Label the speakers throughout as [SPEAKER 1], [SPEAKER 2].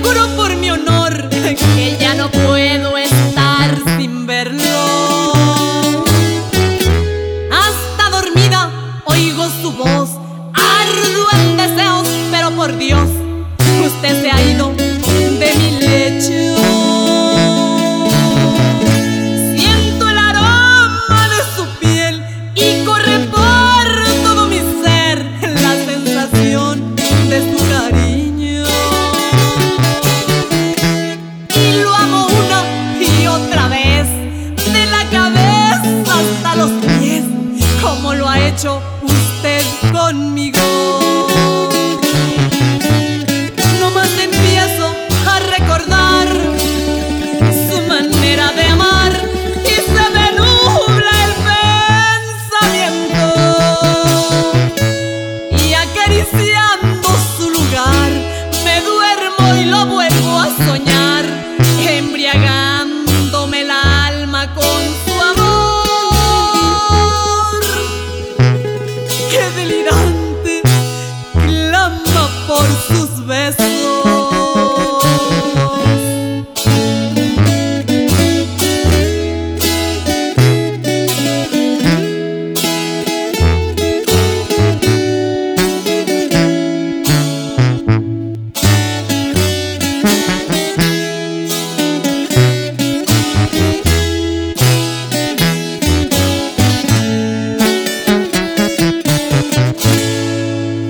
[SPEAKER 1] juro por mi honor que ya no puedo estar sin verlo. Hasta dormida oigo su voz, ardo en deseos, pero por Dios, usted se ha ido de mi lecho. Siento el aroma de su piel y corre por todo mi ser la sensación de su cariño. Y lo amo una y otra vez, de la cabeza hasta los pies, como lo ha hecho usted conmigo. Nomás empiezo a recordar su manera de amar y se me nubla el pensamiento. Y acariciando su lugar me duermo y lo vuelvo a soñar, embriagándome el alma con su amor. ¡Qué delirante! Clama por sus besos.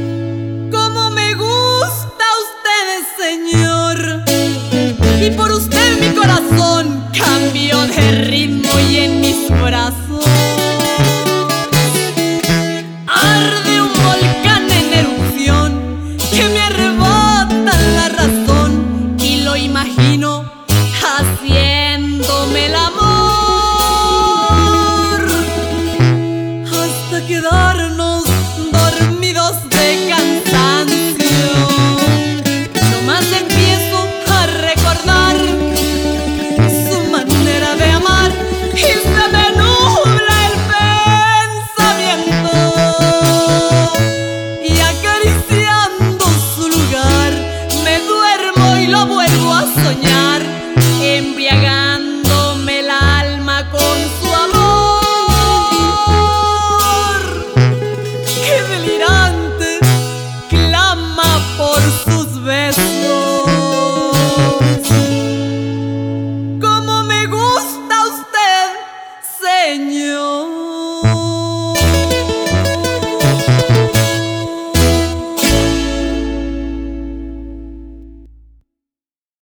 [SPEAKER 1] Cómo me gusta usted, señor, y por usted